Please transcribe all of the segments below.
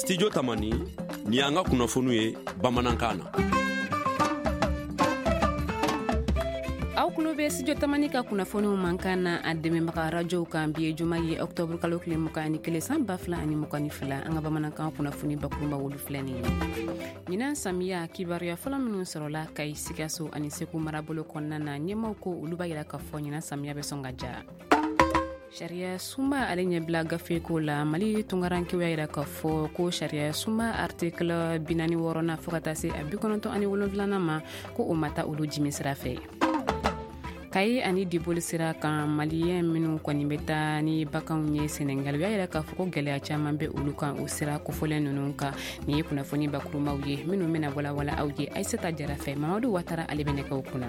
Studio Tamani ni anga kunnafoniw ye bamanankan na. aw kulo be studio Tamani ka kunnafoniw mankan na a dɛmɛbaga radio kan bi ye juma ye octobre kalo tile 22 an ka bamanankan kunnafoni bakurunba wolu filɛ nin ye. ɲinan samiya kibaruya fɔlɔ minnu sɔrɔla Kayi, Sikaso ani Segu marabolo kɔnɔna na ɲɛmaw ko olu b'a yira k'a fɔ ɲinan samiya bɛ sɔn ka ja. Sariya suma ale ɲɛbila gafe ko la Mali tungarankew y'a yira k'a fɔ ko sariya suma article 46 fo ka taa se a 97 ma ko o ma taa olu jimi sira fɛ. Kayi ani Diboli sira kan maliyɛn minnu kɔni bɛ taa ni bakanw ye Senegal y'a yira k'a fɔ ko gɛlɛya caman bɛ olu kan o sira kofɔlen ninnu kan. Ni ye kunnafoni bakurumaw ye minnu bɛna walawala aw ye Aisata Jara fɛ Mamadu Watara ale bɛ nɛgɛw kunna.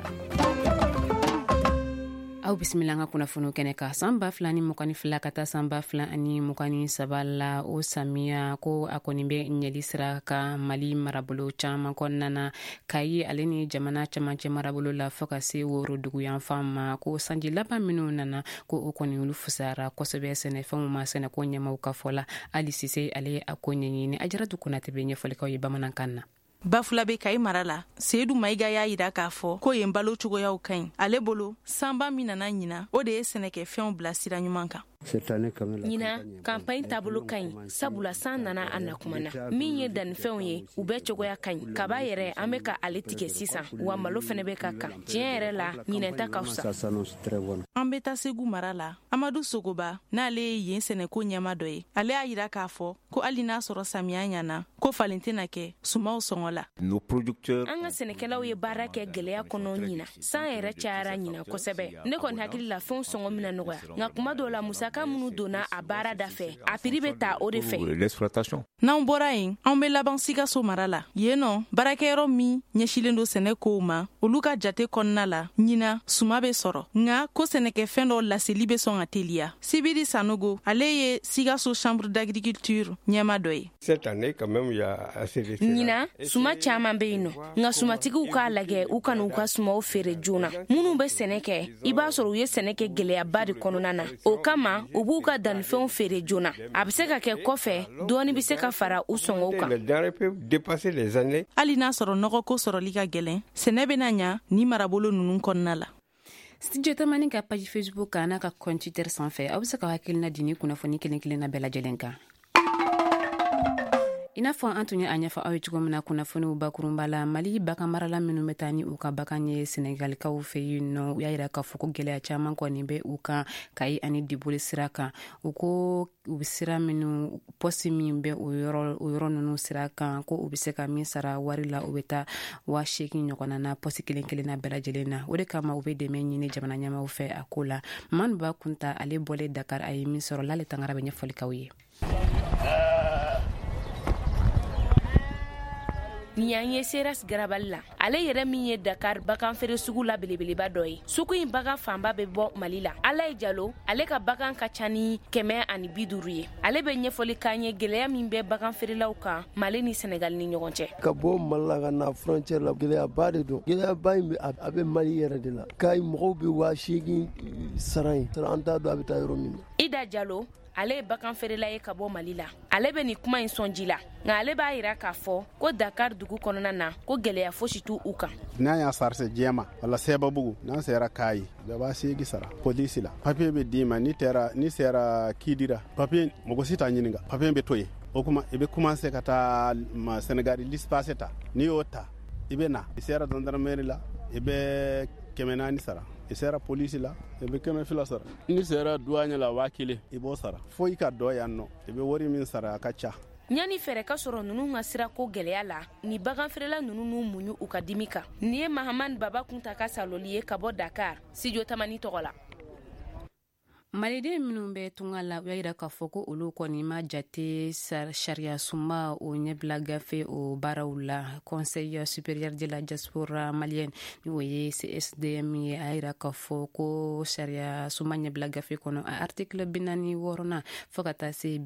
aw bisimila an ka kunnafoniw kɛnɛ ka san 2022 ka taa san 2023 la o samiya ko a kɔni bɛ ɲɛli sira ka Mali marabolo caman kɔnɔna na Kayi ale ni jamana camancɛ marabolo la fo ka se Worodugu yanfan ma ko sanji laban minnu nana ko o kɔni olu fusara kosɛbɛ sɛnɛfɛnw ma sɛnɛko ɲɛmaw ka fɔ la Ali Sise ale a ko ɲɛɲini Ajaratu Konate bɛ ɲɛfɔlikaw ye bamanankan na. Bafula be Kayi mara la Seydou Mayiga y'a yira k'a fɔ ko yen balo cogoyaw kaɲi ale bolo sanba min nana ɲina o de ye sɛnɛkɛfɛnw bila sira ɲuman kan. ɲina campagne taabolo kaɲi sabula san nana a nakumana min ye dannifɛnw ye u bɛ cogoya kaɲi kaba yɛrɛ an bɛ ka ale tigɛ sisan wa malo fɛnɛ bɛ ka kan tiɲɛ yɛrɛ la ɲinɛta ka fisa. An bɛ taa Segu mara la Amadu Sogoba n'ale ye yen sɛnɛko ɲɛma dɔ ye ale y'a yira k'a fɔ ko hali n'a sɔrɔ samiya ɲana ko falen tɛna kɛ sumaw sɔngɔ la. An ka sɛnɛkɛlaw ye baara kɛ gɛlɛya kɔnɔ ɲina san yɛrɛ cayara ɲina kosɛbɛ ne kɔni hakili la fɛnw sɔngɔ mina nɔgɔya nka kuma dɔw la musaka minnu donna a baara da fɛ a prix bɛ ta o de fɛ. N'an bɔra yen an bɛ laban Sikaso mara la yen nɔ baarakɛyɔrɔ min ɲɛsilen don sɛnɛ kow ma olu ka jate kɔnɔna la ɲina suma bɛ sɔrɔ nka ko sɛnɛkɛfɛn dɔ laseli bɛ sɔn ka teliya. Sibiri Sanogo ale ye Sikaso chambre d'agriculture ɲɛma dɔ ye. ɲina suma caman bɛ yen nɔ nka sumatigiw k'a lajɛ u kana u ka sumaw feere joona minnu bɛ sɛnɛ kɛ i b'a sɔrɔ u ye sɛnɛ kɛ gɛlɛyaba de kɔnɔna na o kama u b'u ka dannifɛnw feere joona a bɛ se ka kɛ kɔfɛ dɔɔni bɛ se ka fara u sɔngɔw kan. Hali n'a sɔrɔ nɔgɔko sɔrɔli ka gɛlɛn sɛnɛ bɛna ɲa ni marabolo ninnu kɔnɔna la. Studio Tamani ka page Facebook kan n'a ka compte Twitter sanfɛ aw bɛ se ka hakilina di ni kunnafoni kelen na bɛɛ lajɛlen kan. I n'a fɔ an tun ye a ɲɛfɔ aw ye cogo min na kunnafoniw bakurunba la Mali bagan marala minnu bɛ taa ni u ka bagan ye Senegalikaw fɛ yen nɔ u y'a yira k'a fɔ ko gɛlɛya caman kɔni bɛ u kan Kayi ani Diboli sira kan u ko u bɛ sira minnu poste min bɛ o yɔrɔ ninnu sira kan ko u bɛ se ka min sara wari la u bɛ taa 80,000 ɲɔgɔnna na poste kelen na bɛɛ lajɛlen na o de kama u bɛ dɛmɛ ɲini jamana ɲɛmaaw fɛ a ko la Manu Ba Kunta ale bɔlen Dakar a ye min sɔrɔ l'ale tangara bɛ ɲɛfɔlikaw ye. Ni an ye Seras Garabali la ale yɛrɛ min ye Dakar bagan feere sugu la belebeleba dɔ ye sugu in bagan fanba bɛ bɔ Mali la Alaye Jalo ale ka bagan ka ca ni 150 ye ale bɛ ɲɛfɔli k'an ye gɛlɛya min bɛ bagan feerelaw kan Mali ni Senegal ni ɲɔgɔn cɛ. Ka bɔ Mali la ka na frontière la gɛlɛyaba de don gɛlɛyaba in a bɛ Mali yɛrɛ de la Kayi mɔgɔw bɛ 80,000 sara yen an t'a dɔn a bɛ taa yɔrɔ min. Ida Jalo ale ye bagan feerela ye ka bɔ Mali la ale bɛ ni kuma in sɔnji la nka ale b'a yira k'a fɔ ko Dakar dugu kɔnɔna na ko gɛlɛya fosi t'u kan. N'an y'a sarse jɛma wala Sebabugu n'an sera Kayi bɛɛ b'a segi sara polisi la papier bɛ d'i ma ni sera Kidira papier mɔgɔ si t'a ɲininka papier bɛ to yen o kuma i bɛ commencer ka taa Senegal liste ta n'i y'o ta i bɛ na i sera gendarmerie la i bɛ 400 sara i sera polisi la i bɛ 200 sara ni sera douane la 1000 i b'o sara fo i ka dɔ yan nɔ i bɛ wari min sara a ka ca. Ɲani fɛrɛ ka sɔrɔ ninnu ka sira ko gɛlɛya la ni bagan feerela ninnu n'u muɲu u ka dimi kan ni ye Mahamani Baba Kunta ka saloli ye ka bɔ Dakar Studio Tamani tɔgɔ la. Maliden minnu bɛ tunga la u y'a yira k'a fɔ ko olu kɔni ma jate sariya suma o ɲɛbila gafe o baaraw la Conseil supérieur de la diaspora malienne ni o ye CSDM ye a yira k'a fɔ ko sariya suma ɲɛbila gafe kɔnɔ a article 46 fo ka taa se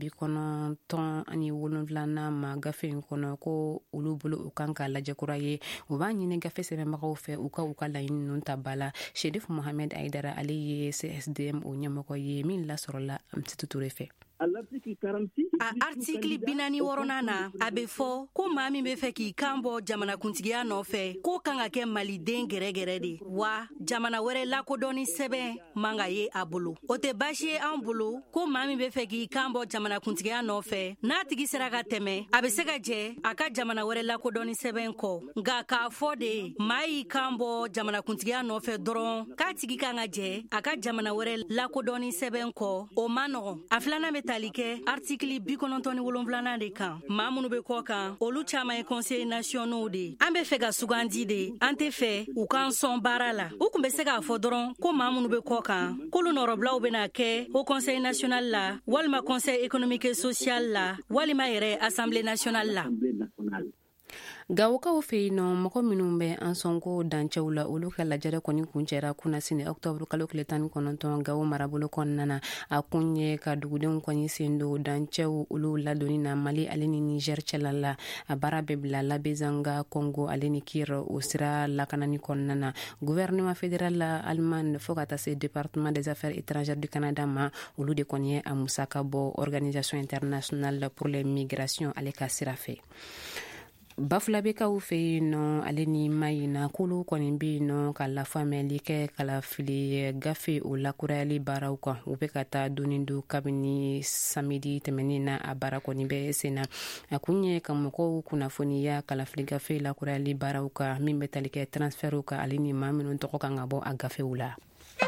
97 ma gafe in kɔnɔ ko olu bolo u kan ka lajɛ kura ye u b'a ɲini gafe sɛbɛnbagaw fɛ u ka laɲini ninnu ta ba la. Sheriff Mohamed Aidara ale ye CSDM o ɲɛmɔgɔ ye min lasɔrɔla Amititu Ture fɛ. artikili 46 na a bɛ fɔ ko maa min bɛ fɛ k'i kan bɔ jamanakuntigiya nɔfɛ ko kan ka kɛ maliden gɛrɛgɛrɛ de wa jamana wɛrɛ lakodɔnni sɛbɛn man ka ye a bolo o tɛ baasi ye an bolo ko maa min bɛ fɛ k'i kan bɔ jamanakuntigiya nɔfɛ n'a tigi sera ka tɛmɛ a bɛ se ka jɛ a ka jamana wɛrɛ lakodɔnni sɛbɛn kɔ nka k'a fɔ de maa y'i kan bɔ jamanakuntigiya nɔfɛ dɔrɔn k'a tigi kan ka jɛ a ka jamana wɛrɛ lakodɔnni sɛbɛn kɔ o man nɔgɔn a filanan bɛ tali kɛ artikili 97 de kan maa minnu bɛ kɔ kan olu caman ye conseil nationaux de an bɛ fɛ ka sugandi de an tɛ fɛ u k'an sɔn baara la u kun bɛ se k'a fɔ dɔrɔn ko maa minnu bɛ kɔ kan k'olu nɔrɔbilaw bɛna kɛ au conseil national la walima conseil économique et social la walima yɛrɛ assemblée nationale la Gawokaw fɛ yen nɔ mɔgɔ minnu bɛ an sɔnko dancɛw la olu ka lajɛrɛ kɔni kuncɛra kunna sini octobre kalo 19 Gawo marabolo kɔnɔna na a kun ye ka dugudenw kɔni sen don dancɛw olu ladonni na Mali ale ni Niger cɛla la a baara bɛ bila Labezanga Congo ale ni Kir o sira lakanani kɔnɔna na gouvernement fédéral allemand fo ka taa se département des affaires étrangères du Canada ma olu de kɔni ye a musaka bɔ organisation internationale pour les migrations ale ka sira fɛ Bafulabekaw fɛ yen nɔ ale ni Mayina kulu kɔni bɛ yen nɔ ka lafamɛli kɛ kalafili gafe o lakurayali baaraw kan u bɛ ka taa donni don kabini samedi tɛmɛnen na a baara kɔni bɛ sen na a kun ye ka mɔgɔw kunnafoniya kalafili gafe lakurayali baaraw kan min bɛ tali kɛ transfertw kan ale ni maa minnu tɔgɔ kan ka bɔ a gafew la.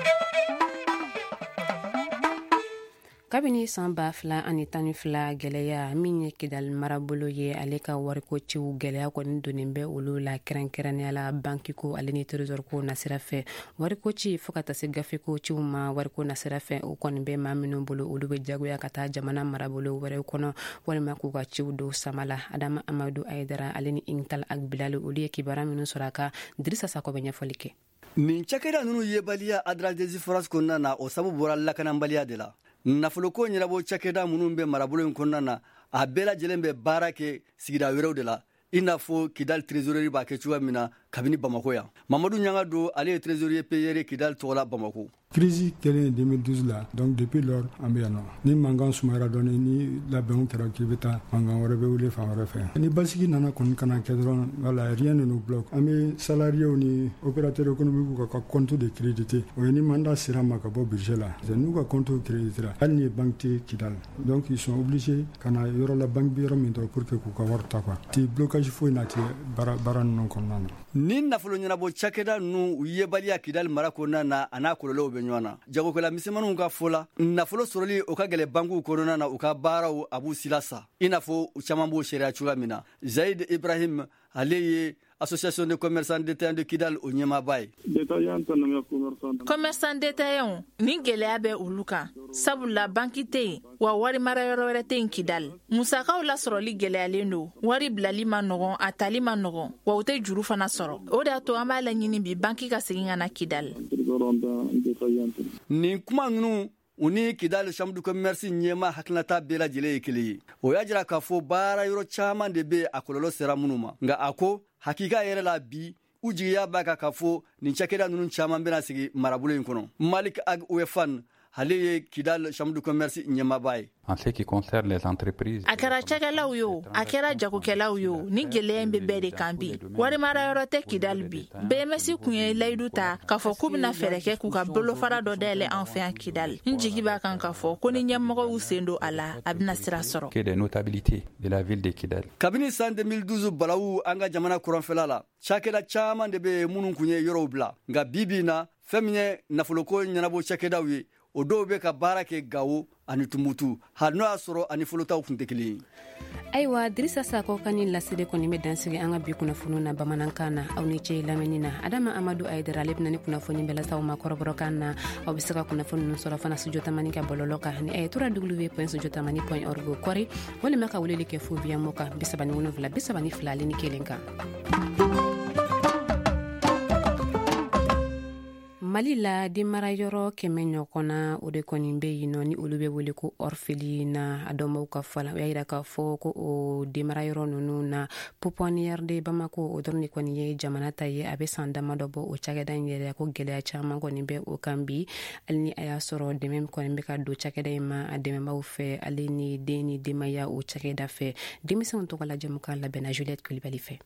Kabini san 2012 gɛlɛya min ye Kidal marabolo ye ale ka wariko ciw gɛlɛya kɔni donnen bɛ olu la kɛrɛnkɛrɛnnenya la bankiko ale ni trésor ko nasira fɛ wariko ci fo ka taa se gafeko ciw ma wariko nasira fɛ o kɔni bɛ maa minnu bolo olu bɛ jagoya ka taa jamana marabolo wɛrɛw kɔnɔ walima k'u ka ciw don samala Adama Amadu Aidara ale ni Intal Agbilali olu ye kibara minnu sɔrɔ a ka Dirisa Sako bɛ ɲɛfɔli kɛ nin cakɛda ninnu yebaliya Adradesi Forage kɔnɔna na o sabu bɔra lakanabaliya de la nafoloko ɲɛnabɔ cakɛda minnu bɛ marabolo in kɔnɔna na a bɛɛ lajɛlen bɛ baara kɛ sigida wɛrɛw de la i n'a fɔ Kidal trésorier b'a kɛ cogoya min na kabini Bamako yan Mamadu Ɲangado ale ye trésorier payeur Kidal tɔgɔ la Bamako crise kɛlen 2012 la donc depuis lors an bɛ yan nɔ ni mankan sumayara dɔɔni ni labɛnw kɛra k'i bɛ taa mankan wɛrɛ bɛ wuli fan wɛrɛ fɛ ni basigi nana kɔni kana kɛ dɔrɔn voilà rien ne nous bloque an bɛ salariés ni opérateurs économiques ka compte de crédité o ye ni mandat sera ma ka bɔ budget la n'u ka compte créditera hali ni banque tɛ Kidal donc ils sont obligés ka na yɔrɔ la banque bɛ yɔrɔ min dɔrɔn pour que k'u ka wari ta quoi ti blocage foyi na tɛ baara ninnu kɔnɔna na ni nafolo ɲɛnabɔ cakɛda ninnu u yebaliya Kidal mara kɔnɔna na a n'a kɔlɔlɔw bɛ ɲɔgɔn na jagokɛla misɛnmaninw ka fɔ la nafolo sɔrɔli o ka gɛlɛ bankuw kɔnɔna na u ka baaraw a b'u sila sa i n'a fɔ u caman b'o sariya cogoya min na Zaid Ibrahim ale ye association de commerçants détaillants de Kidal o ɲɛmaaba ye commerçants détaillants ni gɛlɛya bɛ olu kan sabula banki tɛ yen wa wari mara yɔrɔ wɛrɛ tɛ yen Kidal musakaw lasɔrɔli gɛlɛyalen don wari bilali ma nɔgɔn a tali ma nɔgɔn wa u tɛ juru fana sɔrɔ o de y'a to an b'a laɲini bi banki ka segin ka na Kidal nin kuma ninnu u ni Kidal chambre de commerce ɲɛma hakilinata bɛɛ lajɛlen ye kelen ye o y'a jira k'a fɔ baara yɔrɔ caman de bɛ a kɔlɔlɔ sera minnu ma nka a ko hakika yɛrɛ la bi u jigiya b'a kan k'a fɔ nin cakɛda ninnu caman bɛna sigi marabolo in kɔnɔ Malik Ag Ouefan ale ye Kidal chambre de commerce ɲɛmaaba ye en ce qui concerne les entreprises a kɛra cakɛlaw ye a kɛra jagokɛlaw ye ni gɛlɛya in bɛ bɛɛ de kan bi wari mara yɔrɔ tɛ Kidal bi BMS kun ye layidu ta k'a fɔ k'u bɛna fɛɛrɛ kɛ k'u ka bolofara dɔ dayɛlɛ an fɛ yan Kidal n jigi b'a kan k'a fɔ ko ni ɲɛmɔgɔw y'u sen don a la a bɛna sira sɔrɔ des notabilités de la ville de Kidal kabini san 2012 balawu an ka jamana kuranfɛla la cakɛda caman de bɛ minnu kun ye yɔrɔw bila nka bibi na fɛn min ye nafoloko ɲɛnabɔ cakɛdaw ye o dɔw bɛ ka baara kɛ Gawo ani Tumutu hali n'o y'a sɔrɔ ani fɔlɔtaw kun tɛ kelen ye ayiwa Dirisa Sako ka ni laseli kɔni bɛ dansigi an ka bi kunnafoniw na bamanankan na aw ni ce lamɛnni na Adama Amadu Aidara ale bɛna ni kunnafoni bɛɛ lasaw ma kɔrɔbɔrɔkan na aw bɛ se ka kunnafoni ninnu sɔrɔ fana studio tamani ka bɔlɔlɔ kan ni a ye www.studiotamani.org kɔri walima ka weleli kɛ fo via mo kan 37 32 ale ni 1 kan Mali la dimara yɔrɔ kɛmɛ ɲɔgɔnna o de kɔni bɛ yen nɔ ni olu bɛ wele ko orphelinat a dɔnbaaw ka fɔ la o y'a jira k'a fɔ ko o dimara yɔrɔ ninnu na pouponnière de Bamako o dɔrɔn de kɔni ye jamana ta ye a bɛ san dama dɔ bɔ o cakɛda in yɛrɛ ko gɛlɛya caman kɔni bɛ o kan bi hali ni a y'a sɔrɔ dɛmɛ kɔni bɛ ka don cakɛda in ma a dɛmɛbaaw fɛ ale ni den ni denbaya o cakɛda fɛ denmisɛnw tɔgɔ la jɛmukan labɛnna Juliette Kulibali fɛ.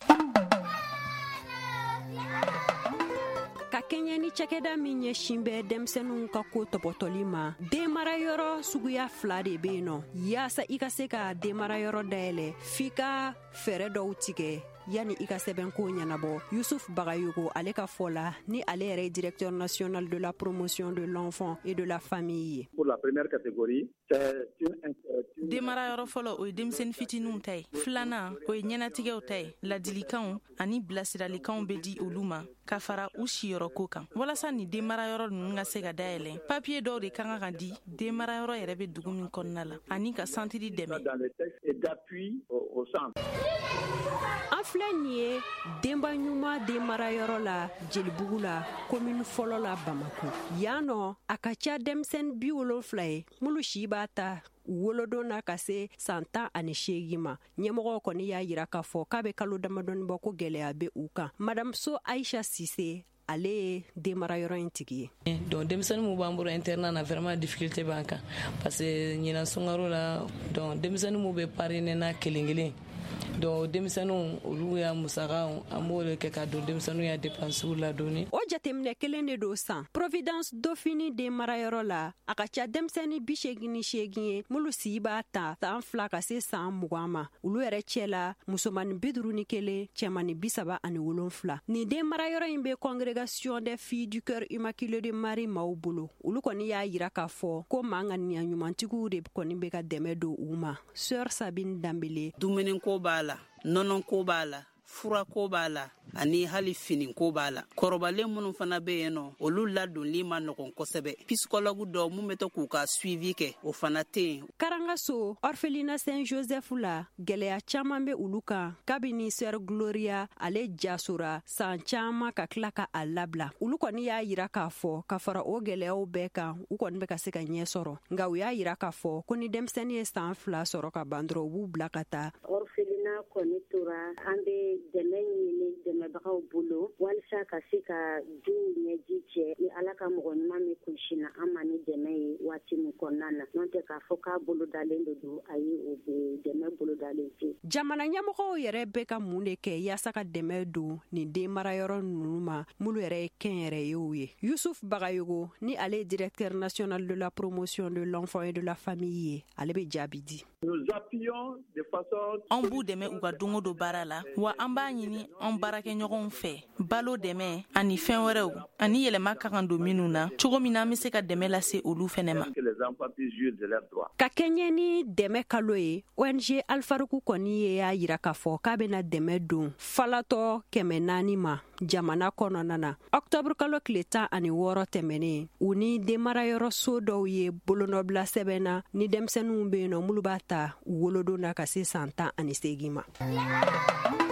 Ka kɛɲɛ ni cakɛda min ɲɛsin bɛ denmisɛnninw ka ko tɔpɔtɔli ma denmarayɔrɔ suguya 2 de bɛ yen nɔ yaasa i ka se ka denmarayɔrɔ dayɛlɛ f'i ka fɛɛrɛ dɔw tigɛ yani i ka sɛbɛnko ɲɛnabɔ Yusuf Bagayogo ale ka fɔ la ni ale yɛrɛ directeur national de la promotion de l'enfant et de la famille. Pour la première catégorie, c'est une demarayɔrɔ fɔlɔ o ye denmisɛnnin fitininw ta ye filanan o ye ɲɛnatigɛw ta ye ladilikanw ani bilasiralikanw bɛ di olu ma ka fara u siyɔrɔko kan walasa ni demarayɔrɔ ninnu ka se ka dayɛlɛ papiye dɔw de kan ka di demarayɔrɔ yɛrɛ bɛ dugu min kɔnɔna la ani ka santiri dɛmɛ. dans le texte et d'appui au centre. An filɛ nin ye denba ɲuman demarayɔrɔ la Jelibugu la commune fɔlɔ la Bamako yan nɔ a ka ca denmisɛnnin 70 ye mulu si b'a ta wolodon na ka se san 18 ma ɲɛmɔgɔw kɔni y'a yira k'a fɔ k'a bɛ kalo damadɔni bɔ ko gɛlɛya bɛ u kan Madame So Aisha Sise ale ye demarayɔrɔ in tigi ye. Donc denmisɛnnin mun b'an bolo internat na vraiment difficulté b'an kan parce que ɲinan sunkaro la donc denmisɛnnin mun bɛ parrainer na kelen donc denmisɛnninw olu y'a musakaw an b'o de kɛ ka don denmisɛnninw ya dépenses la donni. O jateminɛ kelen de don san Providence Dauphine demarayɔrɔ la a ka ca denmisɛnnin 88 ye mulu si b'a ta san 2 ka se san 20 ma olu yɛrɛ cɛ la musomanin 51 cɛmanin 37. Ni demarayɔrɔ in bɛ congrégation des filles du cœur immaculé de Marie maaw bolo olu kɔni y'a yira k'a fɔ ko ŋaniya ɲumantigiw de kɔni bɛ ka dɛmɛ don u ma. Sœur Sabine Dambele dumuni ko b'a la nɔnɔ ko b'a la fura ko b'a la ani hali fini ko b'a la kɔrɔbalen minnu fana bɛ yen nɔ olu ladonli ma nɔgɔn kosɛbɛ psychologue dɔw mun bɛ to k'u ka suivi kɛ o fana tɛ yen. Karangaso orphelinat Saint Joseph la gɛlɛya caman bɛ olu kan kabini Sœur Gloria ale jasora san caman ka tila ka a labila olu kɔni y'a yira k'a fɔ ka fara o gɛlɛyaw bɛɛ kan u kɔni bɛ ka se ka ɲɛ sɔrɔ nka u y'a yira k'a fɔ ko ni denmisɛnnin ye san 2 sɔrɔ ka ban dɔrɔn u b'u bila ka taa. Orphelinat kɔni tora an bɛ dɛmɛ ɲini dɛmɛbagaw bolo walisa ka se ka du ɲɛji cɛ ni ala ka mɔgɔ ɲuman min kunsina an ma ni dɛmɛ ye waati min kɔnɔna na n'o tɛ k'a fɔ k'a bolo dalen de don ayi o bɛ dɛmɛ bolo dalen tɛ. Jamana ɲɛmɔgɔw yɛrɛ bɛ ka mun de kɛ yaasa ka dɛmɛ don nin denmarayɔrɔ ninnu ma mulu yɛrɛ ye kɛnyɛrɛyew ye. Yusuf Bagayogo ni ale ye directeur national de la promotion de l'enfant et de la famille ye ale bɛ jaabi di. Nous appuyons de façon an b'u dɛmɛ u ka dongo don baara la wa an b'a ɲini an baarakɛɲɔgɔnw fɛ balo dɛmɛ ani fɛn wɛrɛw ani yɛlɛma ka kan don minnu na cogo min na an bɛ se ka dɛmɛ lase olu fɛnɛ ma. Ka kɛɲɛ ni dɛmɛ kalo ye ONG Alfaruku kɔni ye y'a yira k'a fɔ k'a bɛna dɛmɛ don falatɔ 400 ma jamana kɔnɔna na octobre kalo tile 16 tɛmɛnen u ni demarayɔrɔ so dɔw ye bolonɔbila sɛbɛnna ni denmisɛnninw bɛ yen nɔ mulu b'a ta wolodon na ka se san 18 ma.